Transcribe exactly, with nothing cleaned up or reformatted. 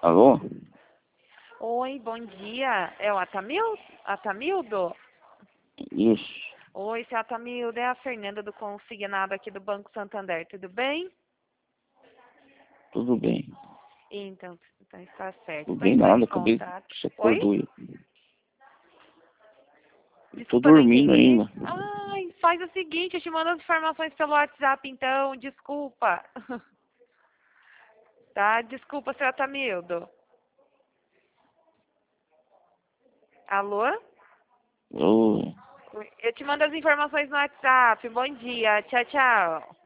Alô? Oi, bom dia. É o Atamil... Atamildo? Isso, Oi, seu Atamildo, é a Fernanda do Consignado aqui do Banco Santander, tudo bem? tudo bem. Então, então está certo. Tudo Estou bem entrando nada, em acabei. contato. Você Oi? acordou aí. Tô Desculpa, não dormindo entendi. ainda. Ai, faz o seguinte, eu te mando as informações pelo WhatsApp, então, desculpa. Tá? Desculpa, seu Atamildo. Alô? Ô, Eu te mando as informações no WhatsApp. Bom dia. Tchau, tchau.